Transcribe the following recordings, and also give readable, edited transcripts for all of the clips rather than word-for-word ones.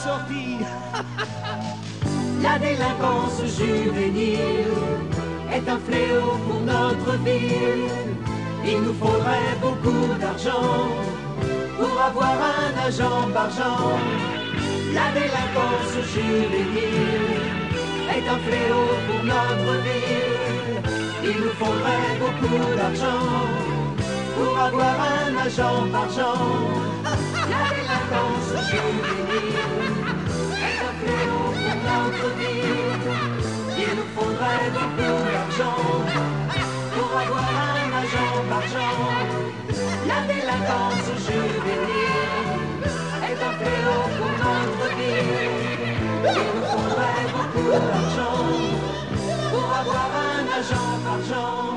sortie. La délinquance juvénile est un fléau pour notre ville. Il nous faudrait beaucoup d'argent pour avoir un agent par genre. La délinquance juvénile est un fléau pour notre ville. Il nous faudrait beaucoup d'argent pour avoir un agent par genre. La délinquance juvénile est un fléau pour notre ville. Il nous faudrait beaucoup d'argent pour avoir un agent par genre. La délinquance juvénile est un fléau pour notre ville. Il nous faudrait beaucoup d'argent pour avoir un agent par genre.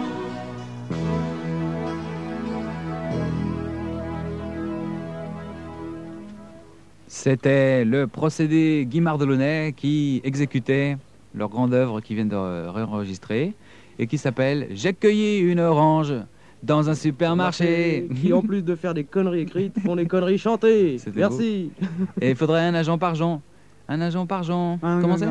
C'était le procédé Guimard-Delaunay qui exécutait leur grande œuvre qu'ils viennent de réenregistrer et qui s'appelle « J'ai cueilli une orange dans un supermarché ». Qui en plus de faire des conneries écrites font des conneries chantées. Merci. Et il faudrait un agent par Jean. Un agent par Jean. Comment c'est?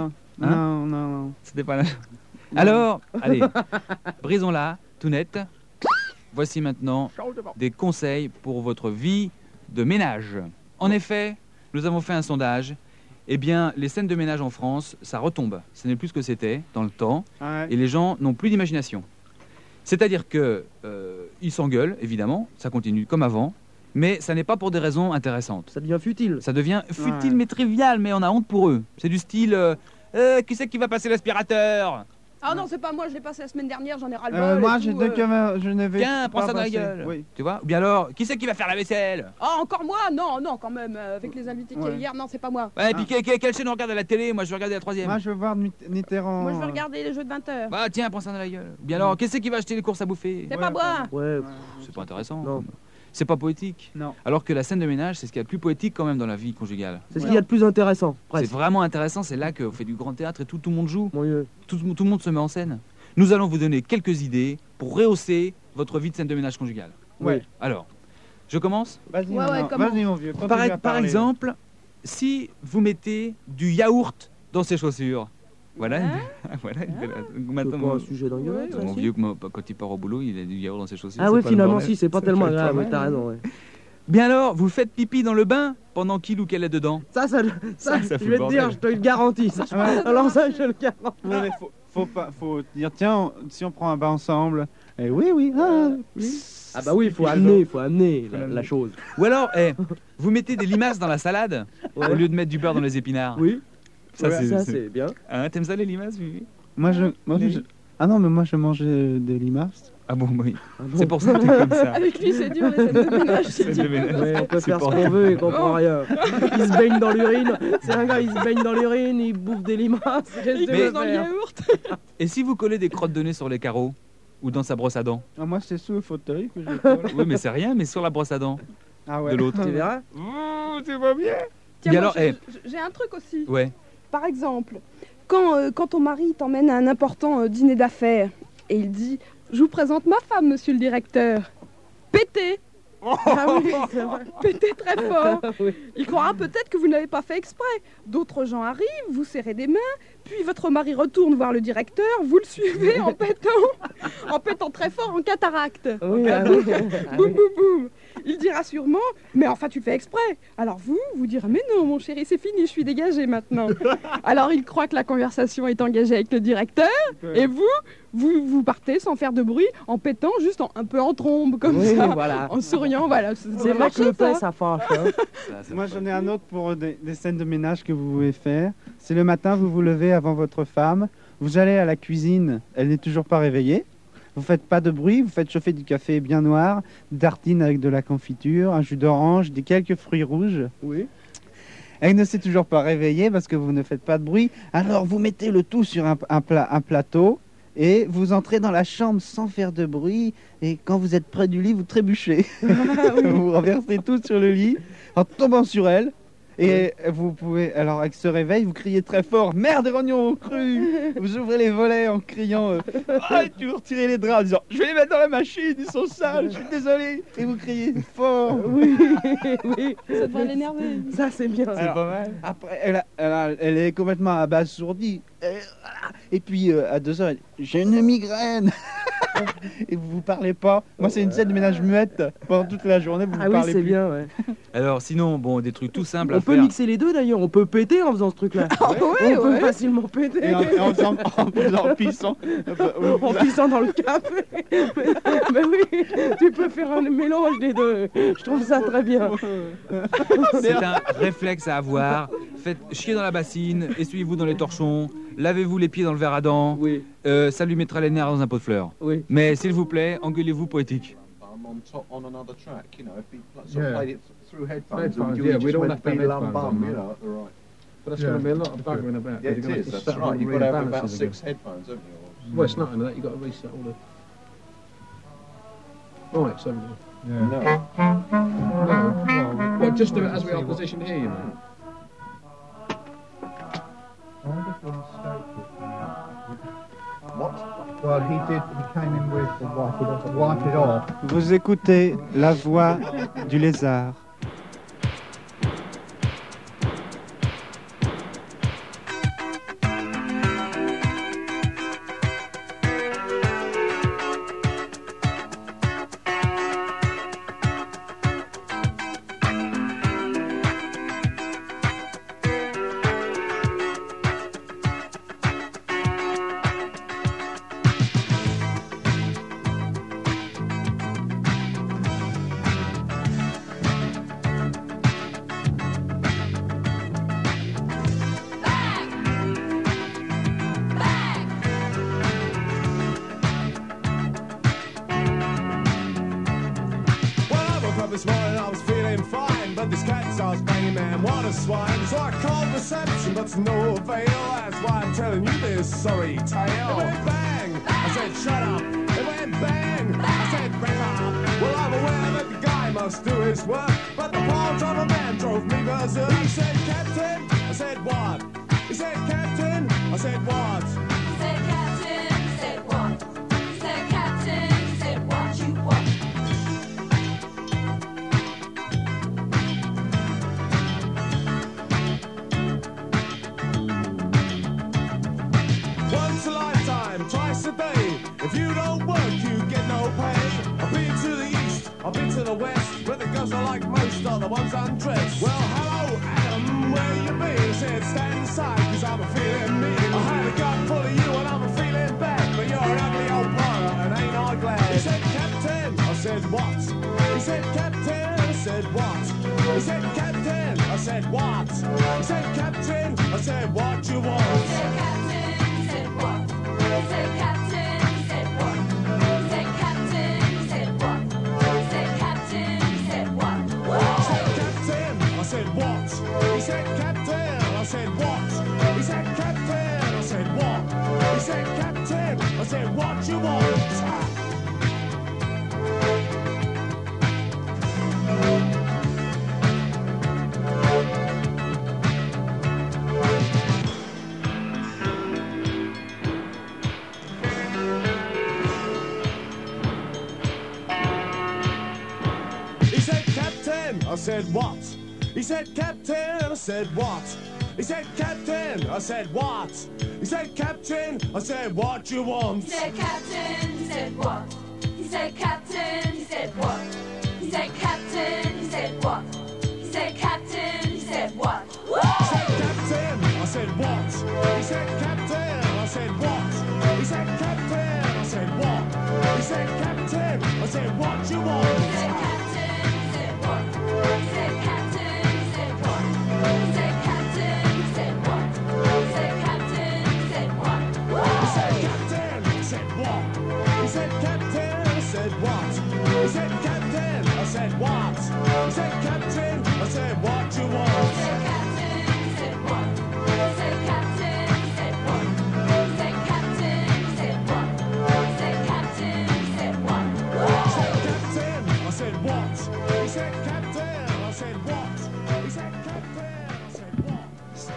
Non. C'était pas là. Alors, allez, brisons-la, tout net. Voici maintenant des conseils pour votre vie de ménage. En effet, nous avons fait un sondage. Eh bien, les scènes de ménage en France, ça retombe. Ce n'est plus ce que c'était dans le temps. Ouais. Et les gens n'ont plus d'imagination. C'est-à-dire que ils s'engueulent, évidemment, ça continue comme avant, mais ça n'est pas pour des raisons intéressantes. Ça devient futile. Ça devient futile mais trivial, mais on a honte pour eux. C'est du style, qui c'est qui va passer l'aspirateur? Ah non, c'est pas moi, je l'ai passé la semaine dernière, j'en ai ras-le-bol. Moi, je n'avais Tiens, prends pas ça dans la passé. gueule. Oui. Tu vois? Ou bien alors, qui c'est qui va faire la vaisselle? Ah, encore moi? Non, quand même, avec les invités qu'il y a eu hier, non, c'est pas moi. Ouais, et puis quelle chaîne on regarde à la télé? Moi, je vais regarder la troisième. Moi, je veux voir Mitterrand. Moi, je vais regarder les jeux de 20h. Bah, tiens, prends ça dans la gueule. Ou bien alors, qui c'est qui va acheter les courses à bouffer? C'est pas moi. Ouais. C'est pas intéressant. Non. C'est pas poétique. Non. Alors que la scène de ménage, c'est ce qu'il y a de plus poétique quand même dans la vie conjugale. C'est ce qu'il y a de plus intéressant. C'est Presque. vraiment intéressant, c'est là qu'on fait du grand théâtre et tout le monde joue. Mon Dieu. Tout le monde se met en scène. Nous allons vous donner quelques idées pour rehausser votre vie de scène de ménage conjugale. Ouais. Alors, je commence. Vas-y, Ouais, comment? vas-y, mon vieux. continue Par, à par parler. exemple, si vous mettez du yaourt dans ses chaussures. Voilà. Voilà. C'est Maintenant, pas un sujet d'engueulade, ça, mon si vieux, quand il part au boulot, il a du yaourt dans ses chaussures. Ah c'est oui, pas le finalement, bordel. si, c'est pas tellement agréable. T'as raison, ouais. Bien alors, vous faites pipi dans le bain pendant qu'il ou qu'elle est dedans. Ça, Ça je fout vais le te bordel. dire, je te le garantis. Ça. Alors ça, je le garantis. Non, mais faut dire, tiens, si on prend un bain ensemble. Eh oui. Ah bah oui, il faut amener la chose. Ou alors, vous mettez des limaces dans la salade Ouais. au lieu de mettre du beurre dans les épinards. Oui, Ça, ça c'est... c'est bien. Hein, t'aimes ça les limaces, Vivi? Moi, Ah non, mais moi, je mangeais des limaces. Ah bon, oui. Ah bon. C'est pour ça que t'es comme ça. Avec lui, c'est dur, les scènes de ménage, c'est Scène dur. de ménage. Ouais, on peut C'est faire ce pas- qu'on veut, il comprend rien. Il se baigne dans l'urine. C'est un gars, il se baigne dans l'urine, il bouffe des limaces. Qu'est-ce Il que Mais- tu veux gosse dans le faire yaourt. Et si vous collez des crottes de nez sur les carreaux ou dans sa brosse à dents? Ah, moi, c'est sous le fauteuil que je colle. Oui, mais c'est rien, mais sur la brosse à dents Ah ouais. de l'autre. Tu verras. Tu vas bien. Tiens, Et moi, alors, j'ai un truc aussi. Ouais. Par exemple, quand ton mari t'emmène à un important dîner d'affaires et il dit « Je vous présente ma femme, monsieur le directeur », pétez. Ah oui, c'est vrai. Pétez très fort. Oui. Il croira peut-être que vous n'avez pas fait exprès. D'autres gens arrivent, vous serrez des mains, puis votre mari retourne voir le directeur, vous le suivez en pétant très fort en cataracte. Oui, ah oui. Boum, boum, boum. Il dira sûrement, mais enfin tu fais exprès. Alors vous direz, mais non mon chéri, c'est fini, je suis dégagée maintenant. Alors il croit que la conversation est engagée avec le directeur, et vous partez sans faire de bruit, en pétant juste un peu en trombe, comme Oui, ça, voilà. en souriant, voilà. C'est vrai que marché, le pain, ça. ça fâche. Hein. Moi, j'en ai un autre pour des scènes de ménage que vous pouvez faire. C'est le matin, vous vous levez avant votre femme, vous allez à la cuisine, elle n'est toujours pas réveillée. Vous faites pas de bruit, vous faites chauffer du café bien noir, des tartines avec de la confiture, un jus d'orange, quelques fruits rouges. Oui. Elle ne s'est toujours pas réveillée parce que vous ne faites pas de bruit. Alors vous mettez le tout sur un plateau et vous entrez dans la chambre sans faire de bruit. Et quand vous êtes près du lit, vous trébuchez. Vous renversez tout sur le lit en tombant sur elle. Et vous pouvez, alors avec ce réveil, vous criez très fort, merde, des rognons crus. Vous ouvrez les volets en criant, ah, et tu retirez les draps en disant, je vais les mettre dans la machine, ils sont sales, je suis désolé. Et vous criez fort. Oui, oui. Ça devrait l'énerver. Ça, c'est bien. Alors, Pas mal. après, elle est complètement abasourdie. Et puis, à 2h, elle dit, j'ai une migraine. Et vous parlez pas. Moi, c'est une scène de ménage muette. Pendant toute la journée, vous Ah ne oui, parlez c'est plus. bien, ouais. Alors sinon, bon, des trucs tout simples à On peut faire. mixer les deux d'ailleurs, on peut péter en faisant ce truc-là. Ah ouais, On peut ouais. facilement péter. Et en pissant. En pissant dans le café. Mais oui, tu peux faire un mélange des deux. Je trouve ça très bien. C'est un réflexe à avoir. Faites chier dans la bassine, essuyez-vous dans les torchons, lavez-vous les pieds dans le verre à dents. Oui, Ça lui mettra les nerfs dans un pot de fleurs. oui. Mais s'il vous plaît, engueulez-vous poétique. On top on another track, you know, if he sort Yeah. of played it through headphones, Headphones, and yeah, you we'd just all went have to have beelam headphones bum, on, you man. know, right. But that's Yeah. going to be a lot of buggering about. Yeah, You've it got to is, that's set all right. the You've got to have about rebalances again. 6 headphones, haven't you? Well, it's nothing of that. You've got to reset all the... Right, so... No. No. Well, just do it as we are positioned here, you know. What? Well, he came in with the wipe it off. Vous écoutez la voix du lézard. Well, I woke up this morning, I was feeling fine, but this cat starts banging, man, what a swine. So I called reception, but to no avail. That's why I'm telling you this sorry tale. It went bang, I said shut up. It went bang, I said wrap up. Well, I'm aware that the guy must do his work, but the poor driver man drove me berserk. He said, Captain, I said what? He said, Captain, I said what? Said Captain, said what? Said Captain, said what you want. Once a lifetime, twice a day. If you don't work, you get no pay. I've been to the east, I've been to the west, where the girls are like most are the ones undressed. Well, hello, Adam, where you been? He said, stand aside, cause I'm a feeling mean. I had a gut full of you and I'm a feeling bad, but you're an ugly old pirate and ain't I glad? He said, Captain, I said, what? He said, Captain, I said, what? He said, Captain, I said, what? He said, Captain, I said, what you want? Said Captain, said what? Said Captain, said what? Said Captain, said what? Said Captain, said what? He said, Captain, I said, what? He said, Captain, I said, what? He said, Captain, I said, what? He said, Captain, I said, what you want? He said, Captain, I said, what? He said, Captain, I said, what? He said, Captain, I said, what? He said, Captain, I said, what you want? He said Captain, he said what? He said Captain, he said what? He said Captain, he said what? He said Captain, he said what? He said, Captain, I said, what? He said, Captain, I said, what? He said, Captain, I said, what? He said, Captain, I said, what you want? He said Captain, he said what? He said Captain, he said what? He said Captain, he said what? He said Captain, he said what? He said, Captain, I said, what? He said, Captain, I said, what? He said, Captain, I said, what? He said, Captain, I said, what you want? He said Captain, he said what? He said Captain, he said what? He said Captain, he said what? He said Captain, he said what? He said, Captain, I said, what? He said, Captain, I said, what? He said, Captain.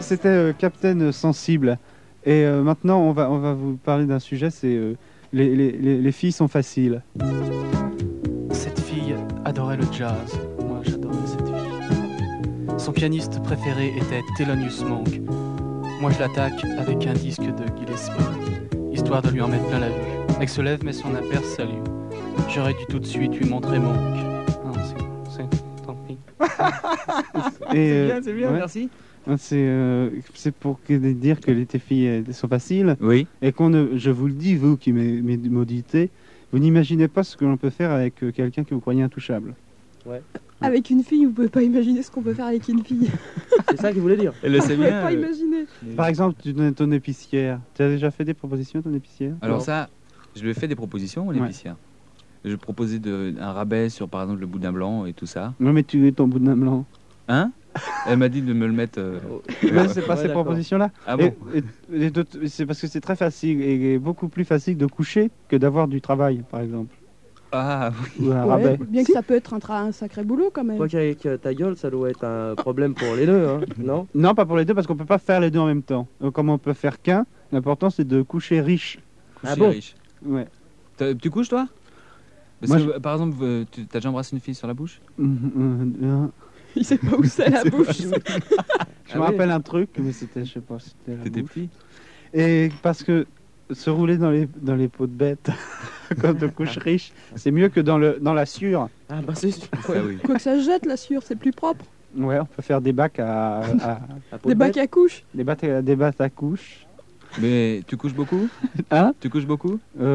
c'était Captain Sensible. Et maintenant, on va vous parler d'un sujet, c'est les filles sont faciles. Cette fille adorait le jazz. Moi, j'adorais cette fille. Son pianiste préféré était Thelonious Monk. Moi, je l'attaque avec un disque de Gillespie, histoire de lui en mettre plein la vue. Elle se lève, mais son aperce salue. J'aurais dû tout de suite lui montrer Monk. Non, c'est tant pis. C'est bien, ouais. merci. C'est pour dire que les filles sont faciles. Oui. Et je vous le dis, vous qui m'auditez, vous n'imaginez pas ce que l'on peut faire avec quelqu'un que vous croyez intouchable. Ouais. Avec une fille, vous pouvez pas imaginer ce qu'on peut faire avec une fille. C'est ça qu'il voulait dire. Elle le sait Vous pouvez bien. pas imaginer. Par exemple, tu donnes ton épicière. Tu as déjà fait des propositions à ton épicière? Alors Non. ça, je lui ai fait des propositions, mon Ouais. épicière. Je proposais un rabais sur, par exemple, le boudin blanc et tout ça. Non, mais tu es ton boudin blanc. Hein? Elle m'a dit de me le mettre... Mais c'est pas ces propositions-là. Ah bon? C'est parce que c'est très facile et beaucoup plus facile de coucher que d'avoir du travail, par exemple. Ah oui. Ou un Ouais, rabais. bien que ça peut être un sacré boulot quand même. Toi qu'avec ta gueule, ça doit être un problème pour les deux, hein, non? Non, pas pour les deux, parce qu'on peut pas faire les deux en même temps. Donc, comme on peut faire qu'un, l'important c'est de coucher riche. Coucher Ah bon? riche. Ouais. Tu couches, toi? Parce Moi, que, par exemple, tu as déjà embrassé une fille sur la bouche? Il sait pas où c'est la bouche. Je me rappelle un truc, mais c'était, je sais pas, c'était la T'étais bouche. petit? Et parce que se rouler dans les peaux de bête quand on couche riche, c'est mieux que dans la sueur. Ah bah c'est sûr. Ah oui. Quoi que ça se jette la sueur, c'est plus propre. Ouais, on peut faire des bacs à Des bacs à couches. des bacs à couches. Mais tu couches beaucoup? Hein? Tu couches beaucoup?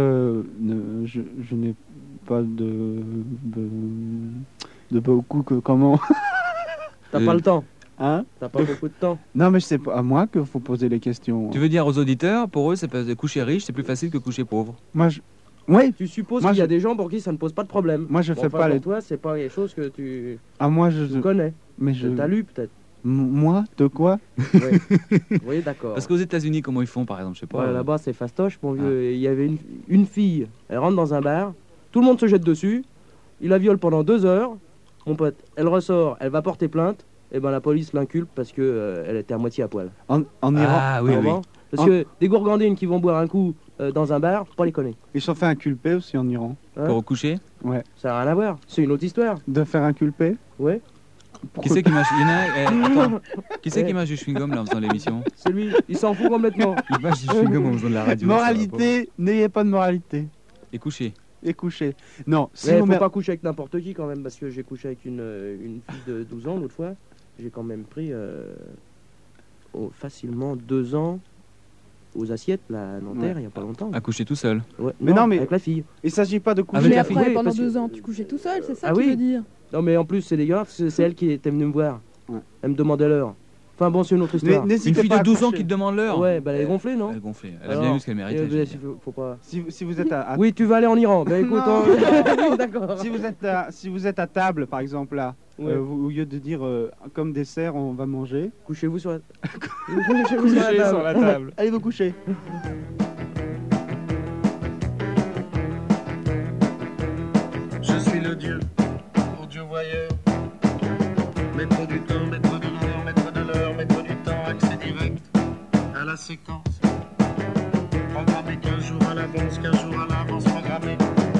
Je n'ai pas de beaucoup que comment. T'as pas le temps. Hein? T'as pas beaucoup de temps. Non, mais c'est pas à moi qu'il faut poser les questions. Tu veux dire aux auditeurs, pour eux, c'est pas coucher riche, c'est plus facile que coucher pauvre. Moi, ouais. Tu supposes Moi, qu'il y a je- des gens pour qui ça ne pose pas de problème. Moi, je Bon, fais enfin, pas pour les. toi, c'est pas quelque chose que tu Moi, connais. Mais je. T'as lu peut-être. Moi, de quoi? Oui, d'accord. Parce qu'aux États-Unis, comment ils font, par exemple, je sais pas. Ouais, là-bas, c'est fastoche, mon vieux. Il y avait une fille, elle rentre dans un bar, tout le monde se jette dessus, il la viole pendant 2 heures, mon pote, elle ressort, elle va porter plainte, et ben la police l'inculpe parce que elle était à moitié à poil. En Iran. Ah oui, oui. Vraiment. Parce que des gourgandines qui vont boire un coup dans un bar, faut pas les connaître. Ils sont fait inculper aussi en Iran. Hein? Pour coucher? Ouais. Ça n'a rien à voir, c'est une autre histoire. De faire inculper? Ouais. Qui c'est qui mâche? Il y en a attends. Qui c'est qui mâche du chewing-gum là en faisant l'émission? C'est lui, il s'en fout complètement. Il mâche du chewing-gum en faisant de la radio. Moralité, n'ayez pas de moralité. Et coucher. Et coucher. Non, si Mais vous faut pas coucher avec n'importe qui quand même, parce que j'ai couché avec une fille de 12 ans l'autre fois. J'ai quand même pris facilement 2 ans aux assiettes, là, à Nanterre, il y a pas longtemps. À coucher tout seul. Ouais, Mais non, mais avec la fille. il s'agit pas de coucher. Avec Mais la après, fille, pendant parce que- 2 ans, tu couchais tout seul, c'est ça Ah que tu oui. veux dire? Non, mais en plus, c'est dégueulasse, parce que c'est elle qui était venue me voir. Ouais. Elle me demandait l'heure. Enfin bon, c'est une autre histoire. Une N'hésitez fille pas de à 12 ans coucher. qui te demande l'heure. Ouais, bah elle est gonflée, non? Elle est gonflée. Elle a Alors, bien eu ce qu'elle méritait. je veux dire. faut pas... Si vous êtes à Oui, tu vas aller en Iran. Bah écoute, Non. hein. D'accord. si vous êtes à table, par exemple, là, Ouais. au lieu de dire comme dessert, on va manger, Couchez-vous sur la... couchez sur la table. Allez vous coucher. Je suis le dieu, pour Dieu voyeur. Maître du temps, maître de l'heure, maître de l'heure, maître du temps, accès direct à la séquence. Programmé 15 jours à l'avance, 15 jours à l'avance, programmé.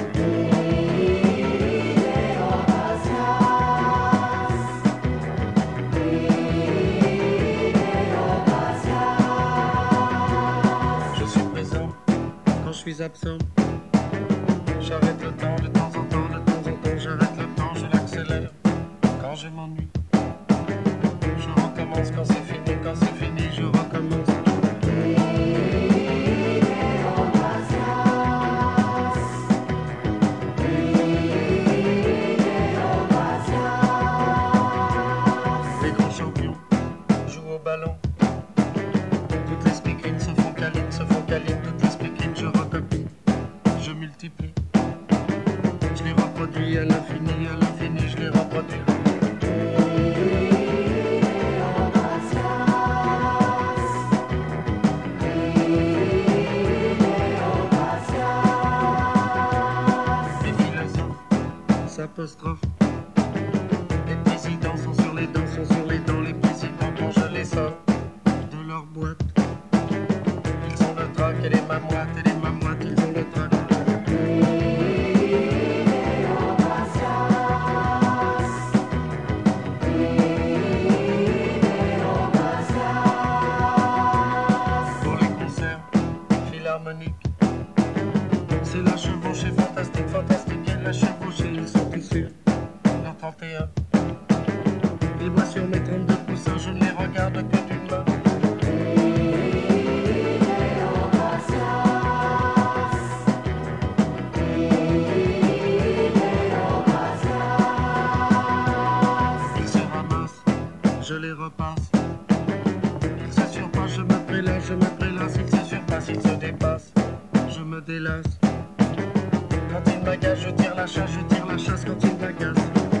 Je suis présent quand je suis absent. J'arrête le temps de temps en temps, de temps en temps, j'arrête le temps, je l'accélère. Quand je m'ennuie, je recommence quand c'est fini, je recommence. Les grands champions jouent au ballon. Toutes les speakerines se font câlines, toutes les speakerines je recopie, je multiplie. Je les reproduis à l'infini, je les reproduis. Les philosophes s'apostrophes. Les présidents sont sur les dents, les présidents quand je les sors boîte. Ils ont le trac et les mamoites, ils ont le trac. Pour les concerts philharmoniques, c'est la chevauchée fantastique, fantastique et la chevauchée, ils sont tous sur leur 31. Et moi sur mes 32 poussins, je ne les regarde que d'une main. Ils se ramassent, je les repasse. Ils se surpassent, je me prélasse, ils se surpassent, ils se dépassent, je me délasse. Quand ils m'agacent, je tire la chasse, quand ils m'agacent.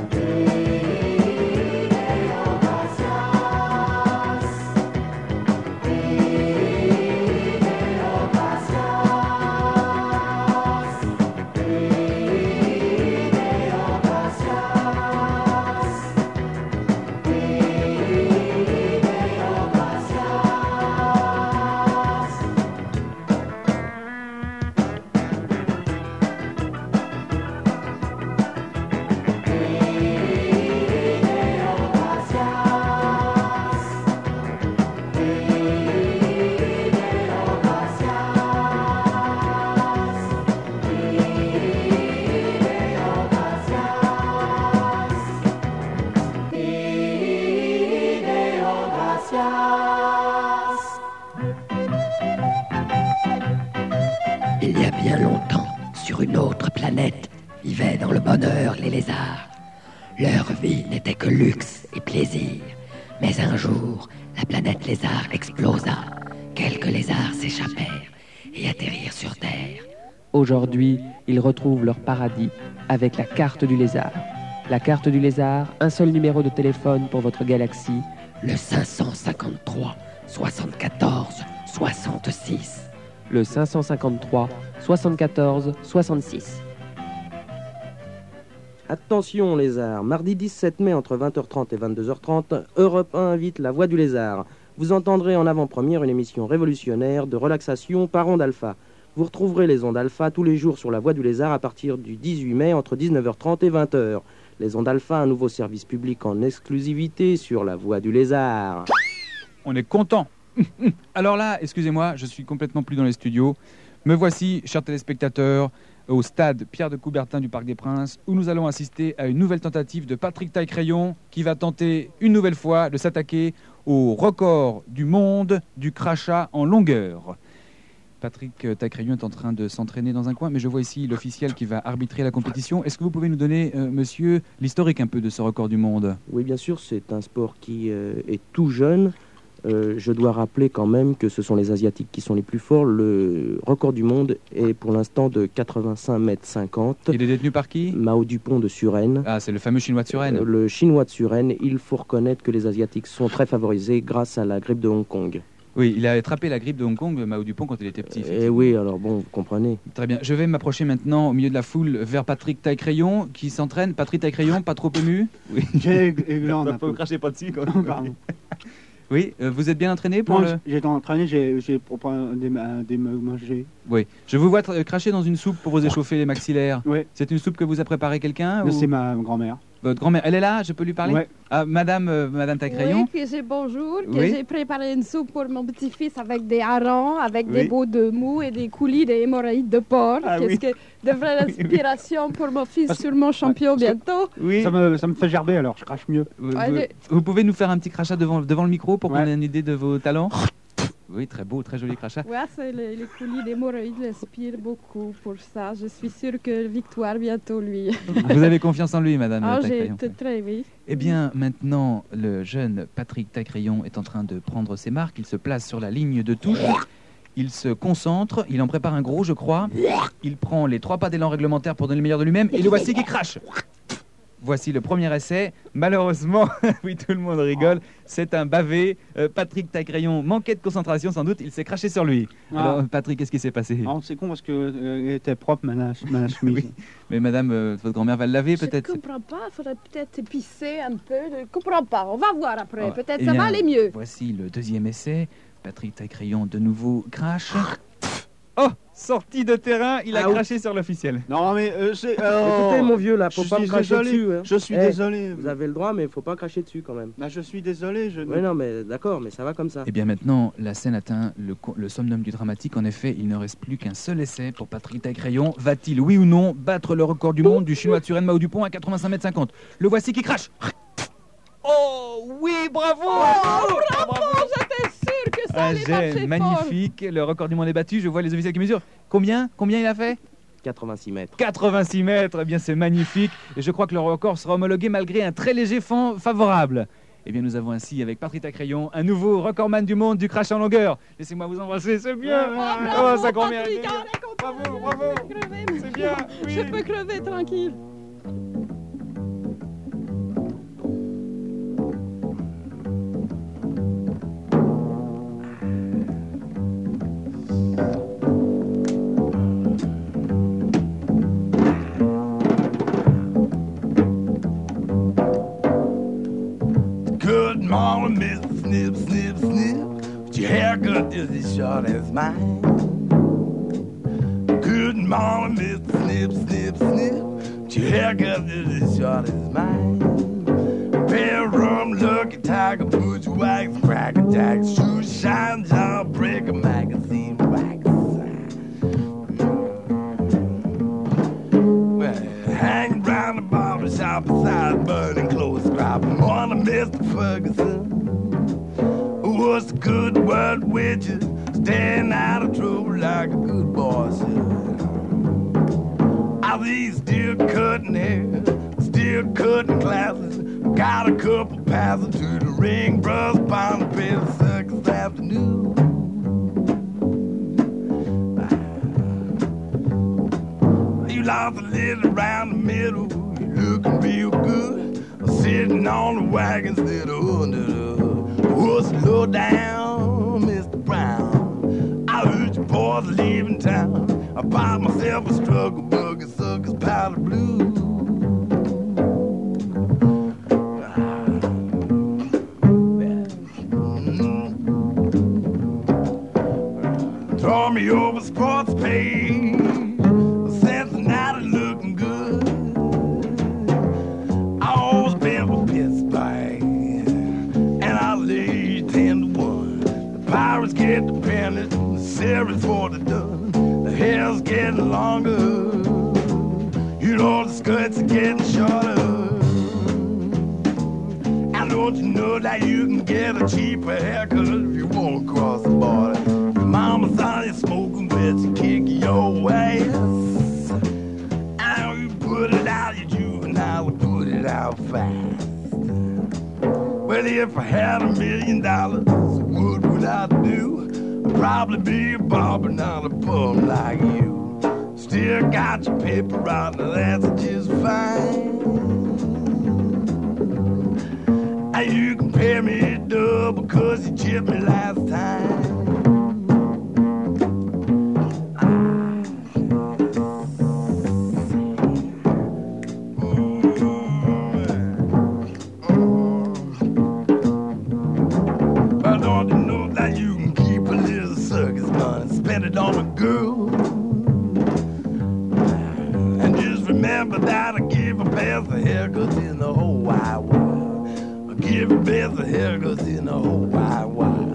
Il y a bien longtemps, sur une autre planète, vivaient dans le bonheur les lézards. Leur vie n'était que luxe et plaisir. Mais un jour, la planète lézard explosa. Quelques lézards s'échappèrent et atterrirent sur Terre. Aujourd'hui, ils retrouvent leur paradis avec la carte du lézard. La carte du lézard, un seul numéro de téléphone pour votre galaxie. Le 553 74 66. Le 553 74 66. Attention lézard, mardi 17 mai entre 20h30 et 22h30, Europe 1 invite La Voix du Lézard. Vous entendrez en avant-première une émission révolutionnaire de relaxation par ondes alpha. Vous retrouverez les ondes alpha tous les jours sur La Voix du Lézard à partir du 18 mai entre 19h30 et 20h. Les ondes alpha, un nouveau service public en exclusivité sur La Voix du Lézard. On est content. Alors là, excusez-moi, je suis complètement plus dans les studios. Me voici, chers téléspectateurs, au stade Pierre de Coubertin du Parc des Princes, où nous allons assister à une nouvelle tentative de Patrick Taille-Crayon, qui va tenter une nouvelle fois de s'attaquer au record du monde du crachat en longueur. Patrick Taille-Crayon est en train de s'entraîner dans un coin, mais je vois ici l'officiel qui va arbitrer la compétition. Est-ce que vous pouvez nous donner, monsieur, l'historique un peu de ce record du monde ? Oui, bien sûr, c'est un sport qui est tout jeune. Je dois rappeler quand même que ce sont les Asiatiques qui sont les plus forts. Le record du monde est pour l'instant de 85,50 m. Il est détenu par qui ? Mao Dupont de Suresnes. Ah, c'est le fameux Chinois de Suresnes. Le Chinois de Suresnes. Il faut reconnaître que les Asiatiques sont très favorisés grâce à la grippe de Hong Kong. Oui, il a attrapé la grippe de Hong Kong, Mao Dupont, quand il était petit. Eh oui, alors bon, vous comprenez. Très bien. Je vais m'approcher maintenant au milieu de la foule vers Patrick Taille-Crayon qui s'entraîne. Patrick Taille-Crayon, pas trop ému ? Oui. J'ai gland un peu. Vous crachez pas dessus, quoi. Pardon. Oui, vous êtes bien entraîné pour Moi, j'ai été entraîné, j'ai pour prendre des manger. Oui, je vous vois cracher dans une soupe pour vous échauffer les maxillaires. Oui. C'est une soupe que vous a préparée quelqu'un ou... C'est ma grand-mère. Votre grand-mère, elle est là, je peux lui parler? Ouais. Ah, madame Taille-Crayon? Oui, que j'ai bonjour, que Oui. j'ai préparé une soupe pour mon petit-fils avec des harengs, avec Oui. des bouts de mou et des coulis des hémorroïdes de porc. Ah Qu'est-ce oui. que de vraie inspiration pour mon fils sur mon champion bientôt. Oui. Ça me fait gerber alors, je crache mieux. Vous pouvez nous faire un petit crachat devant le micro pour qu'on Ouais. ait une idée de vos talents? Oui, très beau, très joli crachat. Ouais, c'est les coulis d'hémorroïdes l'inspirent beaucoup pour ça. Je suis sûre que victoire bientôt, lui. Vous avez confiance en lui, madame Ah, j'ai Taille-Crayon? très, oui. Eh bien, maintenant, le jeune Patrick Taille-Crayon est en train de prendre ses marques. Il se place sur la ligne de touche. Il se concentre. Il en prépare un gros, je crois. Il prend les 3 pas d'élan réglementaire pour donner le meilleur de lui-même. Et le voici qui crache. Voici le premier essai. Malheureusement, oui, tout le monde rigole. C'est un bavé. Patrick Taille-Crayon manquait de concentration, sans doute. Il s'est craché sur lui. Ah. Alors, Patrick, qu'est-ce qui s'est passé? Non, c'est con parce que elle était propre, ma chemise. Oui. Mais madame, votre grand-mère va le laver, peut-être? Je ne comprends pas, il faudrait peut-être épicer un peu. Je ne comprends pas, on va voir après. Ah, Peut-être eh ça bien, va aller mieux. Voici le deuxième essai. Patrick Taille-Crayon de nouveau crache. Oh, sortie de terrain, il a craché sur l'officiel. Non mais Écoutez mon vieux là, faut je pas me suis cracher désolé, dessus. Hein. je suis Eh, désolé. Vous avez le droit, mais faut pas cracher dessus quand même. Bah, je suis désolé. Oui, non, mais d'accord, mais ça va comme ça. Et bien maintenant, la scène atteint le summum du dramatique. En effet, il ne reste plus qu'un seul essai pour Patrick Taille-Crayon. Va-t-il, oui ou non, battre le record du monde du chinois Turen Mao Dupont à 85,50 m? Le voici qui crache. Oh oui, bravo! Bravo, j'étais sûre que ça Un allait jet marcher magnifique, le record du monde est battu. Je vois les officiels qui mesurent. Combien il a fait? 86 mètres. 86 mètres, eh bien c'est magnifique. Et je crois que le record sera homologué malgré un très léger vent favorable. Eh bien nous avons ainsi avec Patrick Taille-Crayon un nouveau recordman du monde du crash en longueur. Laissez-moi vous embrasser, c'est bien. bravo, ça convient. Patrick, Bravo. C'est bien. Oui. Je peux crever tranquille. Good morning, Mr. Snip, Snip, Snip. But your haircut is as short as mine. Good morning, Mr. Snip, Snip, Snip. But your haircut is as short as mine. Pair rum, lucky tiger, boots, wax, cracker jacks, shoes, shine, jawbreaker, magazine, wax. Hang round the barber shop beside burning clothes scrap. Morning, Mr. Ferguson. What's the good word with you? Staying out of trouble like a good boy should. Are these still cutting hair? Still cutting classes? Got a couple passes to the ring, brush, pound the bed, circus afternoon. You lost a little around the middle, you looking real good. Sitting on the wagon instead of under the what's low down, Mr. Brown. I heard your boys leaving town. I bought myself a struggle bug and suckers powder blue. Throw me over sports page. Cincinnati looking good. I always been with Pittsburgh, and I lead 10-1. The Pirates get the pennant, the series for the done. The hair's getting longer. You know the skirts are getting shorter. And don't you know that you can get a cheaper haircut if you won't cross the border? Your mama's on you smoking with you, kick your ass. And you put it out, you juvenile, we put it out fast. Well, if I had $1 million, what would I do? I'd probably be a barber, not a bum like you. Still got your paper right, now that's just fine. And you can pay me double because you chipped me last time. But don't you know that you can keep a little circus money, spend it on a girl? And just remember that I give a best of haircuts in the whole wide world. I give a best of haircuts in the whole wide world.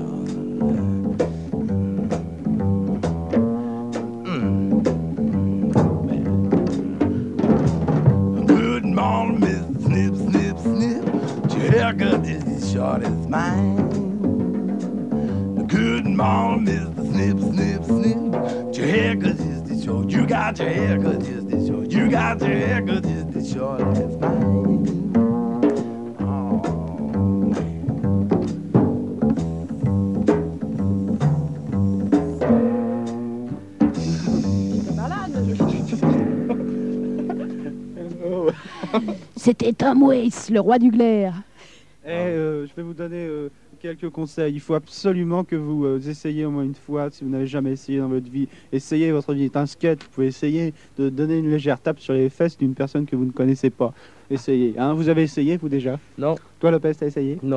Good morning, Miss Snip, Snip, Snip. Your haircut is as short as mine. Good morning, Mr. Snip, Snip, Snip. Your haircut is this short. You got your haircut just this short. You got your haircut just this short as mine. C'était Tom Waits, le roi du glaire. Je vais vous donner quelques conseils. Il faut absolument que vous essayiez au moins une fois, si vous n'avez jamais essayé dans votre vie. Essayez, votre vie est un skate. Vous pouvez essayer de donner une légère tape sur les fesses d'une personne que vous ne connaissez pas. Essayez. Hein, vous avez essayé, vous, déjà? Non. Toi, Lopez, t'as essayé? Non.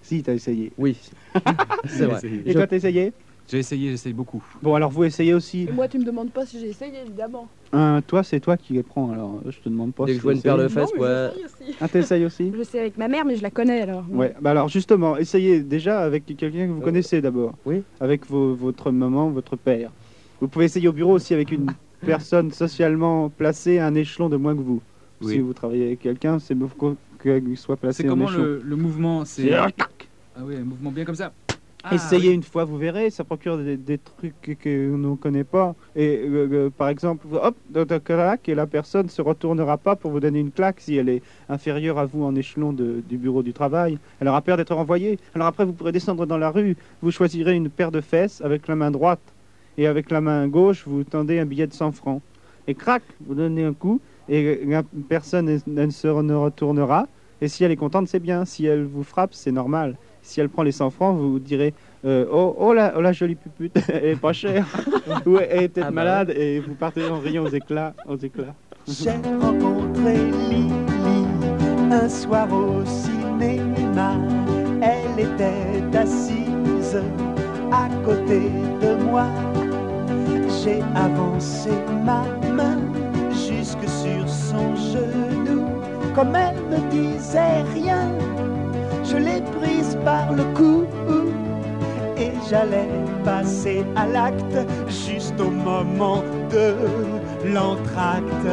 Si, t'as essayé. Oui, c'est vrai. Et toi, t'as essayé? J'essaye beaucoup. Bon, alors vous essayez aussi. Et moi, tu me demandes pas si j'ai essayé, évidemment. Toi, c'est toi qui les prends, alors je te demande pas. Dès si que je vois une t'essayes. paire de fesses, Non, mais ouais. j'essaye aussi. Ah, t'essayes aussi? Je sais avec ma mère, mais je la connais alors. Ouais, bah alors justement, essayez déjà avec quelqu'un que vous connaissez d'abord. Oui. Avec votre maman, votre père. Vous pouvez essayer au bureau aussi avec une personne socialement placée à un échelon de moins que vous. Oui. Si vous travaillez avec quelqu'un, c'est mieux qu'il soit placé C'est en comment échelon. le mouvement? C'est ah oui, un mouvement bien comme ça. Ah, Essayez oui. une fois, vous verrez, ça procure des trucs que nous ne connaît pas. Et par exemple, hop, de claque, et la personne ne se retournera pas pour vous donner une claque si elle est inférieure à vous en échelon du bureau du travail. Elle aura peur d'être renvoyée. Alors après, vous pourrez descendre dans la rue, vous choisirez une paire de fesses avec la main droite. Et avec la main gauche, vous tendez un billet de 100 francs. Et crac, vous donnez un coup, et la personne ne retournera. Et si elle est contente, c'est bien. Si elle vous frappe, c'est normal. Si elle prend les 100 francs, vous direz oh la jolie pupute, elle est pas chère. Ou elle est peut-être malade, et vous partez en riant aux éclats. J'ai rencontré Lily un soir au cinéma. Elle était assise à côté de moi. J'ai avancé ma main jusque sur son genou. Comme elle ne disait rien, je l'ai prise par le cou et j'allais passer à l'acte juste au moment de l'entracte.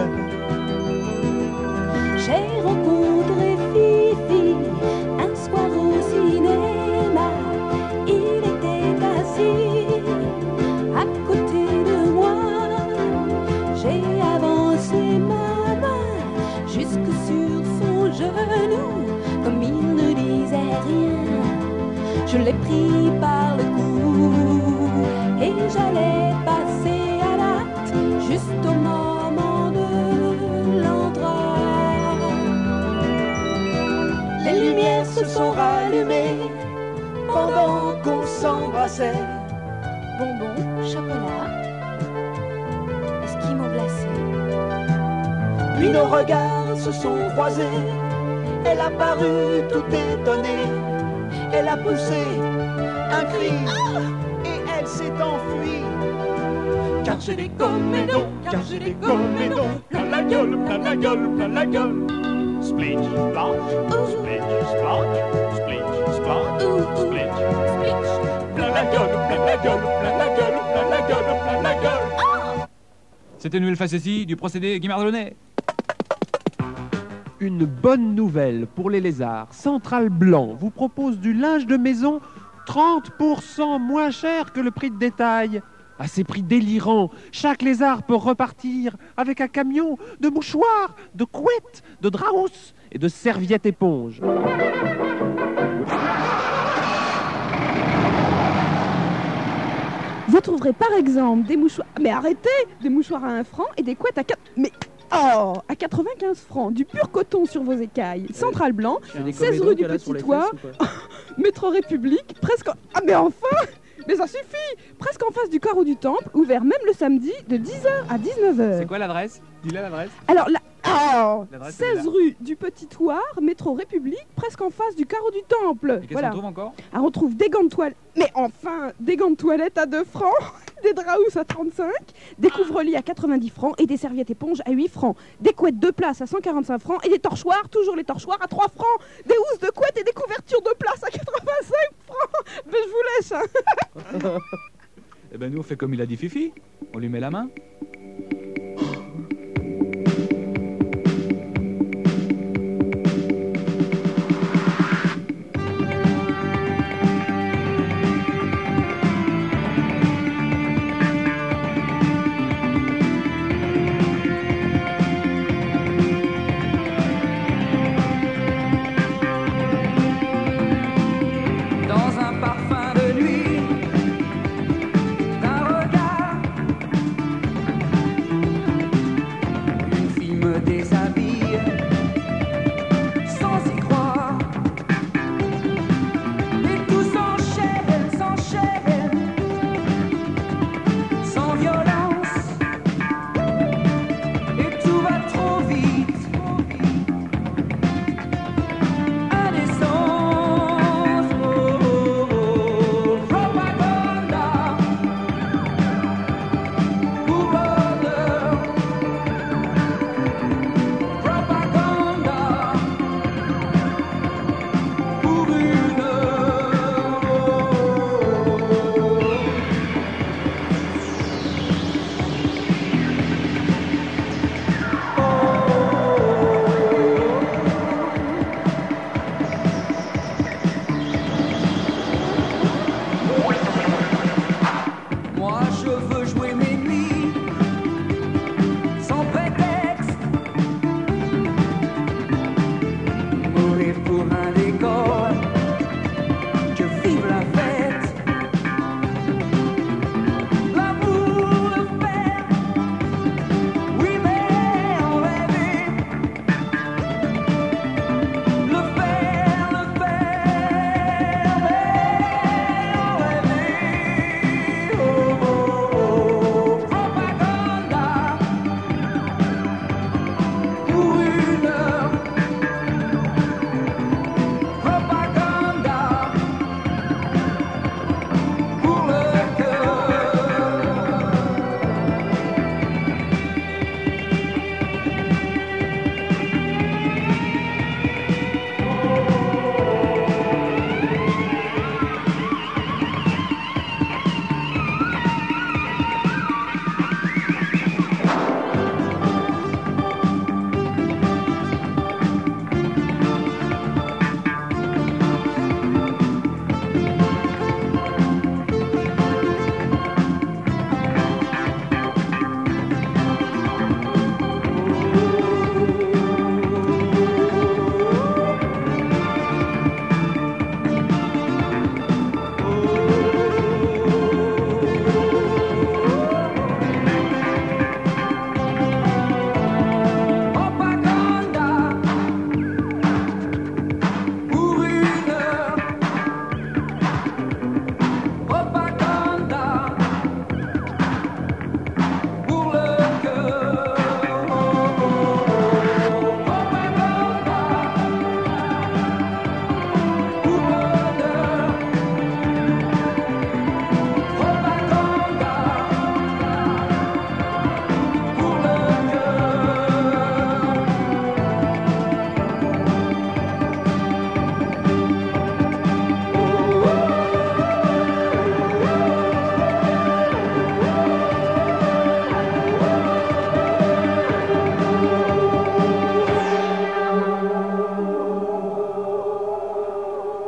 J'ai rencontré Fifi un soir au cinéma. Il était assis à côté de moi. J'ai avancé ma main jusque sur son genou. Comme il ne disait rien, je l'ai pris par le cou et j'allais passer à l'acte juste au moment de l'entrée. Les lumières se sont rallumées pendant qu'on s'embrassait. Bonbons, chocolat, esquimaux glacés. Puis nos regards se sont croisés. Elle a paru tout étonnée. Elle a poussé un cri et elle s'est enfuie. Car j'ai des comédons, car j'ai des comédons. Plein la gueule, plein la gueule, plein la gueule. Splitch, splotch, splitch, splotch, splitch, splotch, splitch, splitch. Plein la gueule, plein la gueule, plein la gueule, plein la gueule, plein la gueule. C'était une nouvelle facétie du procédé Guimardonnet. Une bonne nouvelle pour les lézards. Central Blanc vous propose du linge de maison 30% moins cher que le prix de détail. À ces prix délirants, chaque lézard peut repartir avec un camion de mouchoirs, de couettes, de draps et de serviettes éponges. Vous trouverez par exemple des mouchoirs... Mais arrêtez! Des mouchoirs à 1 franc et des couettes à 4... Mais... Oh, à 95 francs, du pur coton sur vos écailles. Central Blanc, 16 rue du Petit Toit, métro République, presque... Ah mais enfin! Mais ça suffit! Presque en face du carreau du Temple, ouvert même le samedi de 10h à 19h. C'est quoi l'adresse? Dis-la l'adresse. Alors là... Oh, L'adresse, 16 rue du Petit Toit, métro République, presque en face du carreau du Temple. Et qu'est-ce qu'on trouve encore? Alors on trouve des gants de toilette... Mais enfin! Des gants de toilette à 2 francs, des draps à 35, des couvre-lits à 90 francs et des serviettes éponges à 8 francs, des couettes de place à 145 francs et des torchoirs, toujours les torchoirs à 3 francs, des housses de couettes et des couvertures de place à 85 francs. Mais je vous laisse, hein. Eh ben nous on fait comme il a dit Fifi, on lui met la main. Dans un parfum de nuit, d'un regard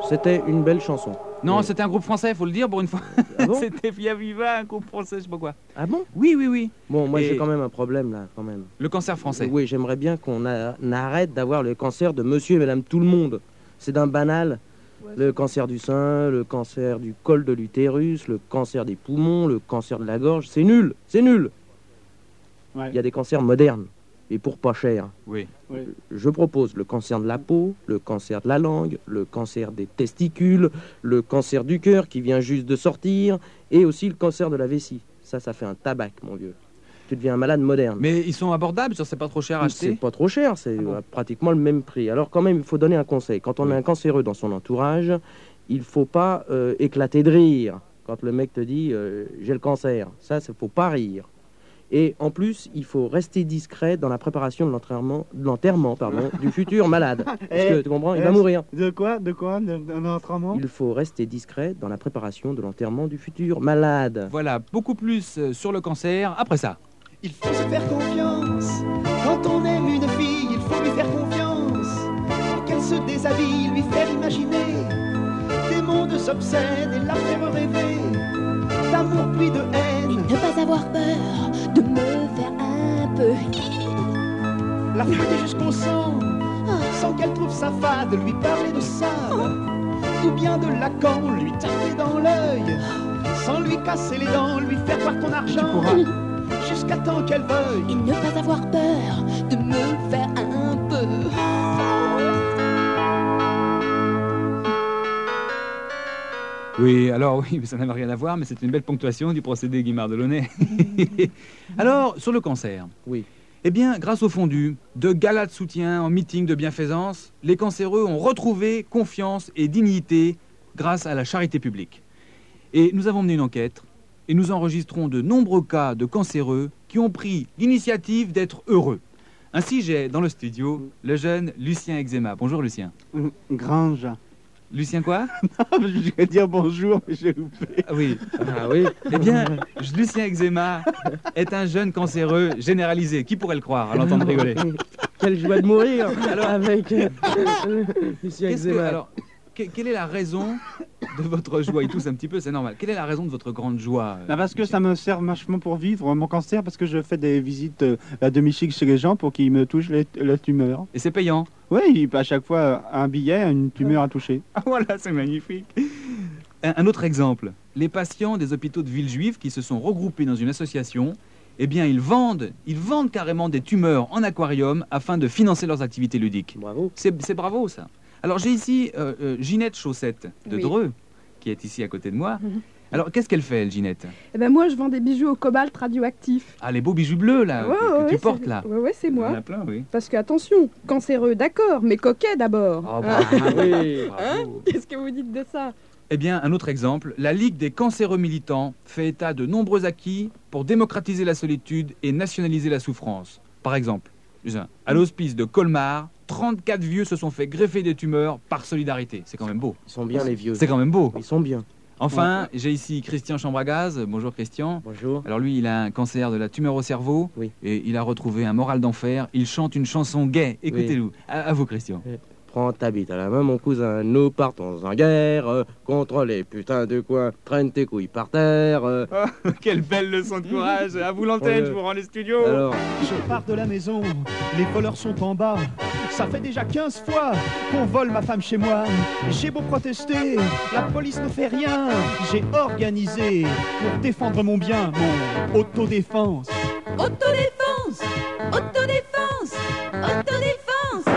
C'était une belle chanson. Non, Mais- c'était un groupe français, faut le dire pour une fois. Ah bon C'était Via Viva, un groupe français, je sais pas quoi. Ah bon? Oui, oui, oui. Bon, moi Et- j'ai quand même un problème là, quand même. Le cancer français. Oui, j'aimerais bien qu'on arrête d'avoir le cancer de monsieur et madame tout le monde. C'est d'un banal. Le cancer du sein, le cancer du col de l'utérus, le cancer des poumons, le cancer de la gorge, c'est nul, c'est nul. Il y a des cancers modernes et pour pas cher. Oui. Je propose le cancer de la peau, le cancer de la langue, le cancer des testicules, le cancer du cœur qui vient juste de sortir et aussi le cancer de la vessie. Ça fait un tabac, mon vieux. Tu deviens un malade moderne. Mais ils sont abordables, ça c'est pas trop cher à C'est acheter. pas trop cher, c'est pratiquement le même prix. Alors quand même, il faut donner un conseil. Quand on a un cancéreux dans son entourage, il faut pas éclater de rire. Quand le mec te dit j'ai le cancer, ça, faut pas rire. Et en plus, il faut rester discret dans la préparation de l'enterrement du futur malade. Parce que tu comprends, il va mourir. De quoi d'un entraînement? Il faut rester discret dans la préparation de l'enterrement du futur malade. Voilà, beaucoup plus sur le cancer après ça. Il faut se faire confiance. Quand on aime une fille, il faut lui faire confiance. Qu'elle se déshabille, lui faire imaginer des mondes obscènes et la faire rêver d'amour puis de haine. Ne pas avoir peur de me faire un peu. La fouetter jusqu'au sang, sans qu'elle trouve ça fade, lui parler de sable, ou bien de Lacan, lui taper dans l'œil, sans lui casser les dents, lui faire voir ton argent, jusqu'à temps qu'elle veuille. Et ne pas avoir peur de me faire un peu. Oui, alors oui, ça n'avait rien à voir, mais c'est une belle ponctuation du procédé Guimard Delaunay. Alors, sur le cancer. Oui. Eh bien, grâce au fondu, de galas de soutien en meeting de bienfaisance, les cancéreux ont retrouvé confiance et dignité grâce à la charité publique. Et nous avons mené une enquête et nous enregistrons de nombreux cas de cancéreux qui ont pris l'initiative d'être heureux. Ainsi, j'ai dans le studio le jeune Lucien Eczema. Bonjour Lucien. Grange. Lucien quoi? Je vais dire bonjour, mais j'ai loupé. Ah oui. Ah oui. Eh bien, Lucien Eczema est un jeune cancéreux généralisé. Qui pourrait le croire à l'entendre rigoler? Quelle joie de mourir avec Lucien Eczema. Alors, quelle est la raison de votre joie? Il tousse un petit peu, c'est normal. Quelle est la raison de votre grande joie? Parce que ça me sert vachement pour vivre mon cancer, parce que je fais des visites à domicile chez les gens pour qu'ils me touchent la tumeur. Et c'est payant? Oui, à chaque fois un billet, une tumeur à toucher. Ah voilà, c'est magnifique. Un autre exemple, les patients des hôpitaux de Villejuif qui se sont regroupés dans une association, eh bien ils vendent carrément des tumeurs en aquarium afin de financer leurs activités ludiques. Bravo. C'est bravo ça. Alors j'ai ici Ginette Chaussette de Oui. Dreux, qui est ici à côté de moi. Alors qu'est-ce qu'elle fait, elle, Ginette? Eh ben moi, je vends des bijoux au cobalt radioactif. Ah, les beaux bijoux bleus là, Ouais, que ouais, tu ouais, portes c'est- là. Ouais, c'est moi. Il y en a plein, oui. Parce que, attention, cancéreux, d'accord, mais coquet d'abord. Oh, bravo, oui, Hein bravo. Qu'est-ce que vous dites de ça? Eh bien, un autre exemple, la Ligue des cancéreux militants fait état de nombreux acquis pour démocratiser la solitude et nationaliser la souffrance. Par exemple, à l'hospice de Colmar, 34 vieux se sont fait greffer des tumeurs par solidarité. C'est quand même beau. Ils sont bien les vieux. C'est quand même beau. Ils sont bien. Enfin, j'ai ici Christian Chambragaz. Bonjour Christian. Bonjour. Alors lui, il a un cancer de la tumeur au cerveau. Oui. Et il a retrouvé un moral d'enfer. Il chante une chanson gaie. Écoutez-le. À vous Christian. Prends ta bite à la main, mon cousin, nous partons en guerre contre les putains de coins. Traîne tes couilles par terre. Quelle belle leçon de courage. À vous l'antenne, je vous rends les studios. Alors, Je pars de la maison, les voleurs sont en bas. Ça fait déjà 15 fois qu'on vole ma femme chez moi. J'ai beau protester, la police ne fait rien. J'ai organisé pour défendre mon bien, mon autodéfense. Autodéfense! Autodéfense! Autodéfense!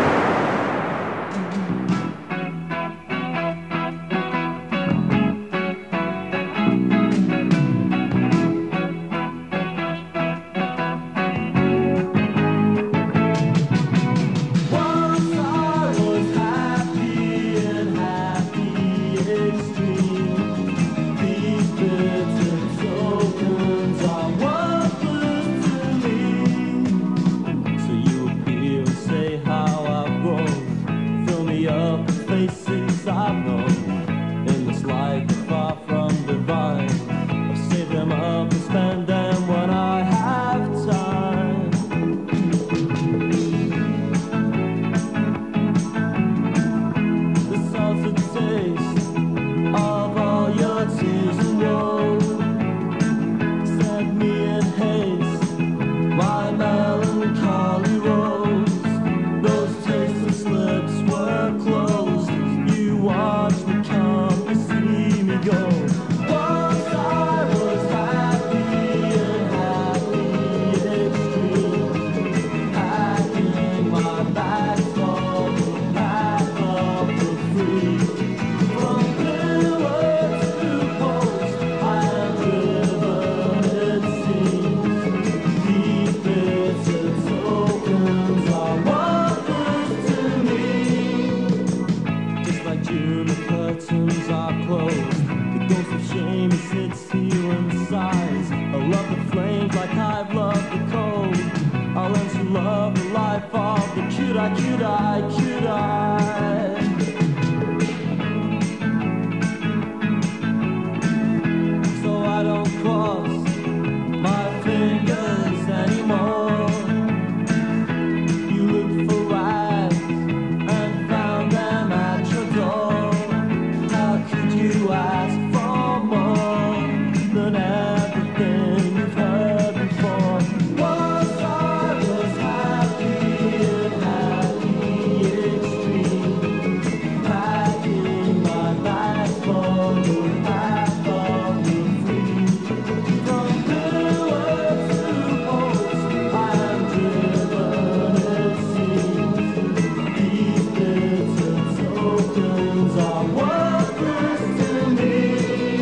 These bitter tokens are worthless to me. ones who love the life of the cute-eye, cute-eye, cute-eye. So I don't cross my fingers anymore. You looked for rides and found them at your door. How could you ask for more than everything you've heard before? Once I was happy and happy extreme, packing my bags for the path of the free. From pillar to post, I am driven, it seems. These bits and tokens are worthless to me.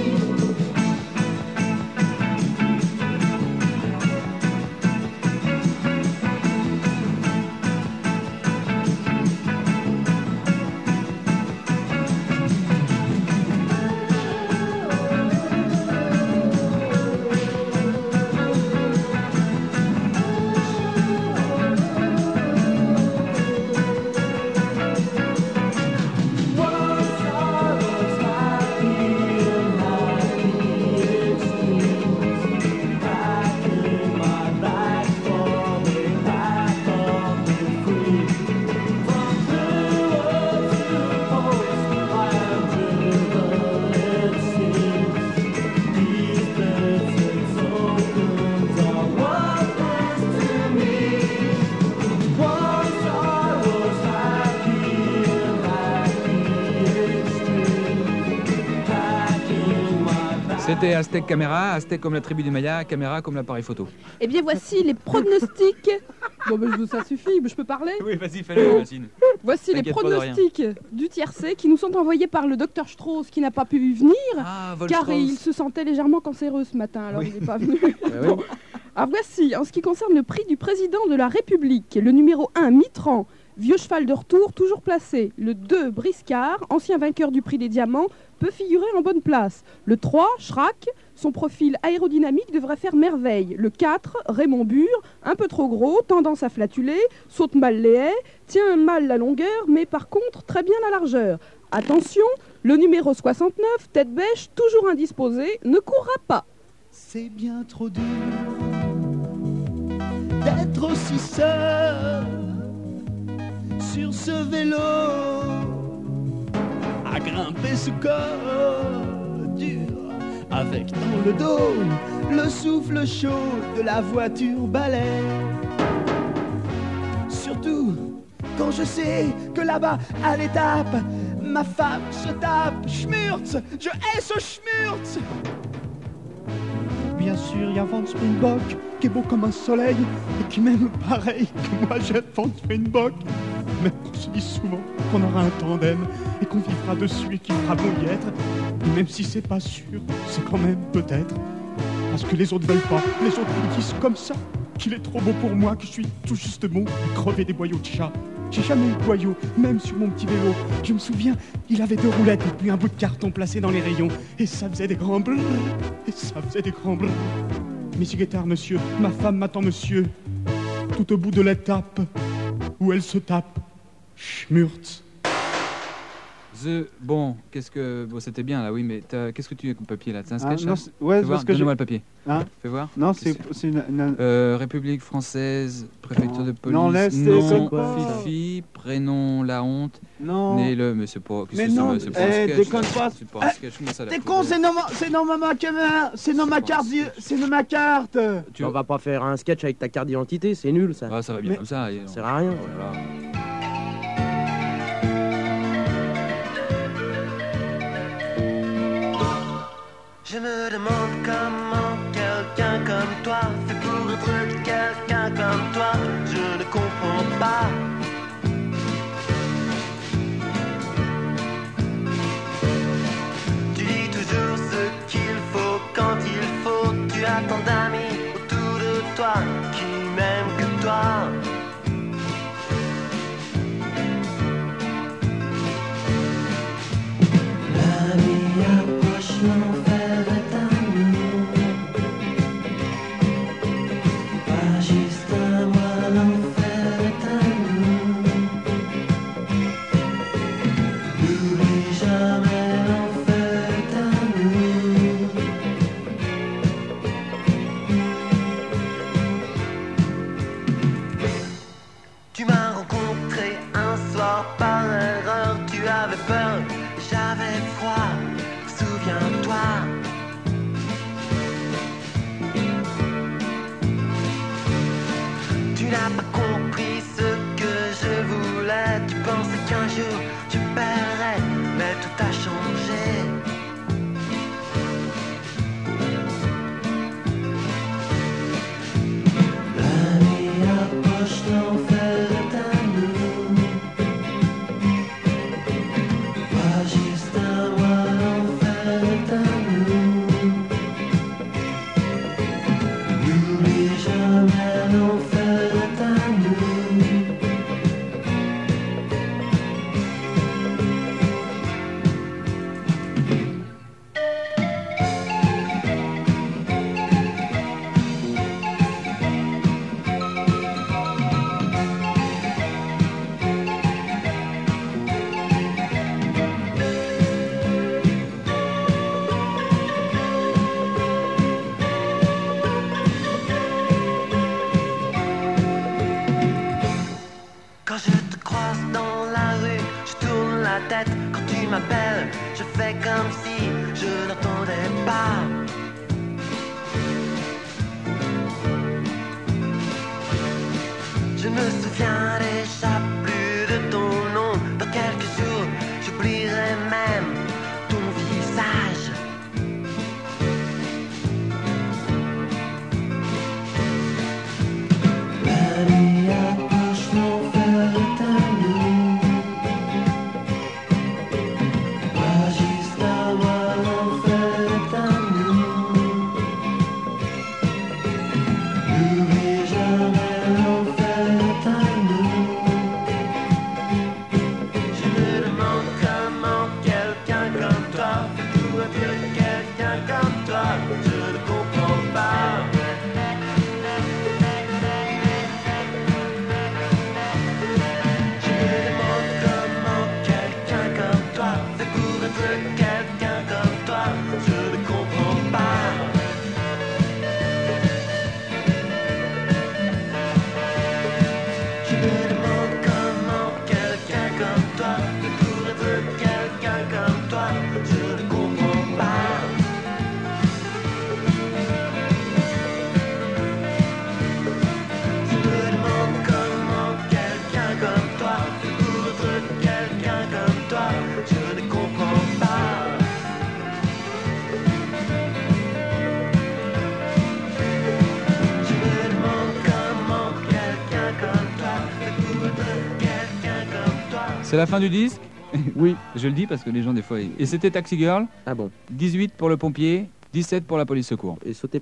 C'était Aztec Caméra, Aztec comme la tribu du Maya, Caméra comme l'appareil photo. Eh bien, voici les pronostics. Bon, ben, ça suffit, je peux parler. Oui, vas-y, fais-le, Racine. Voici les T'inquiète pas de rien. pronostics du tiercé qui nous sont envoyés par le docteur Strauss qui n'a pas pu venir Vol car Strauss. il se sentait légèrement cancéreux ce matin, alors il n'est pas venu. Bon. Alors voici, en ce qui concerne le prix du président de la République, le numéro 1, Mitterrand, vieux cheval de retour, toujours placé. Le 2, Briscard, ancien vainqueur du prix des diamants, peut figurer en bonne place. Le 3, Chirac, son profil aérodynamique devrait faire merveille. Le 4, Raymond Burr, un peu trop gros, tendance à flatuler, saute mal les haies, tient mal la longueur, mais par contre très bien la largeur. Attention, le numéro 69, tête bêche, toujours indisposé, ne courra pas. C'est bien trop dur d'être aussi seul sur ce vélo, à grimper ce corps dur, avec dans le dos le souffle chaud de la voiture balai. Surtout quand je sais que là-bas à l'étape, ma femme se tape Schmurz, je hais ce Schmurz. Bien sûr, il y a Van Springbock qui est beau comme un soleil et qui m'aime pareil que moi j'aime Van Springbock. Mais on se dit souvent qu'on aura un tandem et qu'on vivra dessus et qu'il fera bon y être. Et même si c'est pas sûr, c'est quand même peut-être. Parce que les autres veulent pas, les autres me disent comme ça qu'il est trop beau pour moi, que je suis tout juste bon à crever des boyaux de chat. J'ai jamais eu de boyaux, même sur mon petit vélo. Je me souviens, il avait 2 roulettes et puis un bout de carton placé dans les rayons. Et ça faisait des grands brrr, et ça faisait des grands brrr. Mais si guitare, monsieur, ma femme m'attend, monsieur, tout au bout de l'étape où elle se tape Schmurz. Bon, qu'est-ce que... Bon, c'était bien là, oui, mais qu'est-ce que tu as comme papier là? C'est un sketch non, là ouais, Fais voir, parce que donne-moi le papier. Hein Fais voir. Non, c'est une... République française, préfecture de police. Non, laisse, nom, quoi. Fifi, prénom, la honte. Non. Né le, mais c'est pas... Mais non, c'est pas un sketch. déconne là. pas. C'est pas un sketch, mais ça l'a T'es fait. con, c'est dans ma caméra, c'est dans ma carte, c'est dans ma carte. On va pas faire un sketch avec ta carte d'identité, c'est nul ça. Ah, ça va bien comme ça. Ça sert à rien. Oh là là. Je me demande comment quelqu'un comme toi fait pour être quelqu'un comme toi. Je ne comprends pas. Tu dis toujours ce qu'il faut quand il faut. Tu as tant d'amis autour de toi qui m'aiment que toi. La vie approche, l'enfer est à nous. Pas juste un mois l'enfer. Tu m'as rencontré un soir par erreur. Tu avais peur, j'avais froid. Souviens-toi. Tu n'as pas compris ce que je voulais. Tu pensais qu'un jour tu paierais, mais tout a changé. La nuit approche, l'enfer est à nous. Pas juste à moi, l'enfer est à nous. N'oublie jamais, l'enfer est à nous. Quand je te croise dans la rue, je tourne la tête. Quand tu m'appelles, je fais comme si je n'entendais pas. Je me souviens déjà plus de ton nom. Dans quelques jours, j'oublierai même ton visage. La nuit approche, l'enfer est à nous. Pas juste à moi, l'enfer est à nous. N'oublie jamais, l'enfer est à nous. Je me demande comment quelqu'un comme toi peut être quelqu'un comme toi. Je ne comprends pas. Je me demande comment quelqu'un comme toi fait pour être quelqu'un comme toi. Je ne comprends pas. Je me demande comment quelqu'un comme toi fait pour être quelqu'un comme toi. Je ne comprends pas. Je me demande comment quelqu'un comme toi fait pour être quelqu'un comme toi. Je ne comprends pas. Je me demande comment quelqu'un comme toi fait pour être quelqu'un comme toi. C'est la fin du disque. Oui. Je le dis parce que les gens des fois... Et c'était Taxi Girl. Ah bon. 18 pour le pompier, 17 pour la police secours. Et sauter